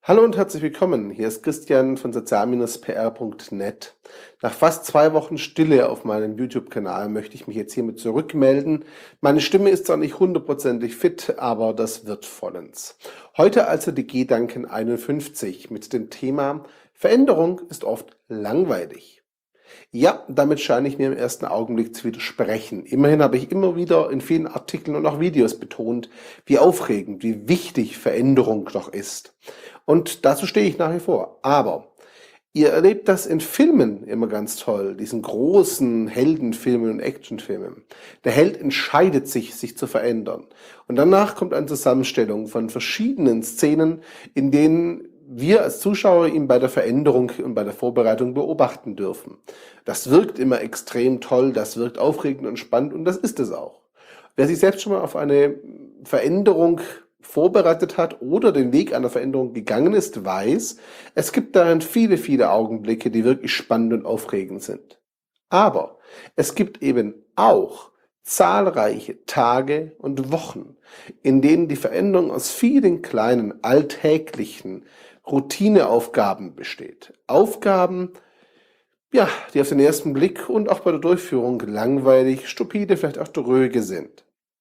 Hallo und herzlich willkommen. Hier ist Christian von sozial-pr.net. Nach fast 2 Wochen Stille auf meinem YouTube-Kanal möchte ich mich jetzt hiermit zurückmelden. Meine Stimme ist zwar nicht hundertprozentig fit, aber das wird vollends. Heute also die Gedanken 51 mit dem Thema Veränderung ist oft langweilig. Ja, damit scheine ich mir im ersten Augenblick zu widersprechen. Immerhin habe ich immer wieder in vielen Artikeln und auch Videos betont, wie aufregend, wie wichtig Veränderung doch ist. Und dazu stehe ich nach wie vor. Aber ihr erlebt das in Filmen immer ganz toll, diesen großen Heldenfilmen und Actionfilmen. Der Held entscheidet sich zu verändern. Und danach kommt eine Zusammenstellung von verschiedenen Szenen, in denen wir als Zuschauer ihn bei der Veränderung und bei der Vorbereitung beobachten dürfen. Das wirkt immer extrem toll, das wirkt aufregend und spannend und das ist es auch. Wer sich selbst schon mal auf eine Veränderung vorbereitet hat oder den Weg einer Veränderung gegangen ist, weiß, es gibt darin viele, viele Augenblicke, die wirklich spannend und aufregend sind. Aber es gibt eben auch zahlreiche Tage und Wochen, in denen die Veränderung aus vielen kleinen, alltäglichen Routineaufgaben besteht. Aufgaben, ja, die auf den ersten Blick und auch bei der Durchführung langweilig, stupide, vielleicht auch dröge sind.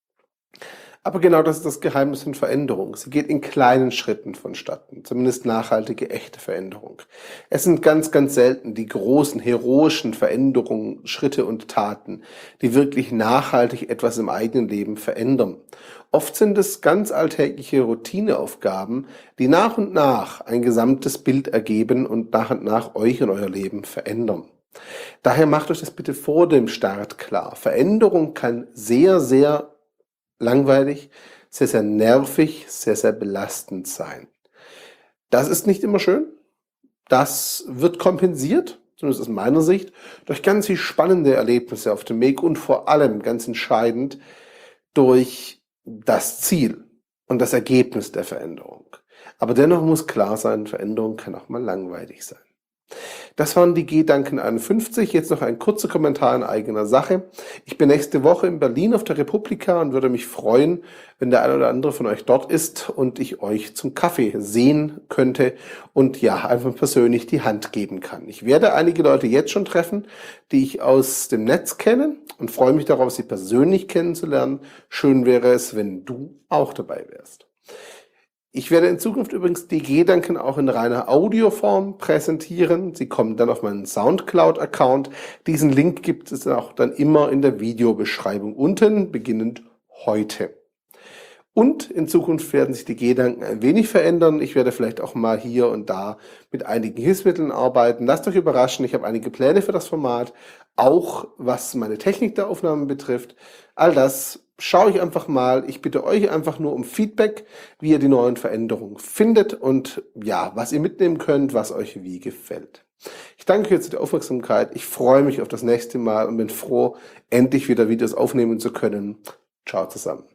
Aber genau das ist das Geheimnis von Veränderung. Sie geht in kleinen Schritten vonstatten, zumindest nachhaltige, echte Veränderung. Es sind ganz, ganz selten die großen, heroischen Veränderungen, Schritte und Taten, die wirklich nachhaltig etwas im eigenen Leben verändern. Oft sind es ganz alltägliche Routineaufgaben, die nach und nach ein gesamtes Bild ergeben und nach euch und euer Leben verändern. Daher macht euch das bitte vor dem Start klar. Veränderung kann sehr, sehr langweilig, sehr, sehr nervig, sehr, sehr belastend sein. Das ist nicht immer schön. Das wird kompensiert, zumindest aus meiner Sicht, durch ganz viel spannende Erlebnisse auf dem Weg und vor allem ganz entscheidend durch das Ziel und das Ergebnis der Veränderung. Aber dennoch muss klar sein, Veränderung kann auch mal langweilig sein. Das waren die Gedanken 51. Jetzt noch ein kurzer Kommentar in eigener Sache. Ich bin nächste Woche in Berlin auf der Republika und würde mich freuen, wenn der eine oder andere von euch dort ist und ich euch zum Kaffee sehen könnte und ja, einfach persönlich die Hand geben kann. Ich werde einige Leute jetzt schon treffen, die ich aus dem Netz kenne und freue mich darauf, sie persönlich kennenzulernen. Schön wäre es, wenn du auch dabei wärst. Ich werde in Zukunft übrigens die Gedanken auch in reiner Audioform präsentieren. Sie kommen dann auf meinen Soundcloud-Account. Diesen Link gibt es auch dann immer in der Videobeschreibung unten, beginnend heute. Und in Zukunft werden sich die Gedanken ein wenig verändern. Ich werde vielleicht auch mal hier und da mit einigen Hilfsmitteln arbeiten. Lasst euch überraschen, ich habe einige Pläne für das Format, auch was meine Technik der Aufnahmen betrifft. All das schaue ich einfach mal. Ich bitte euch einfach nur um Feedback, wie ihr die neuen Veränderungen findet und ja, was ihr mitnehmen könnt, was euch wie gefällt. Ich danke euch für die Aufmerksamkeit. Ich freue mich auf das nächste Mal und bin froh, endlich wieder Videos aufnehmen zu können. Ciao zusammen.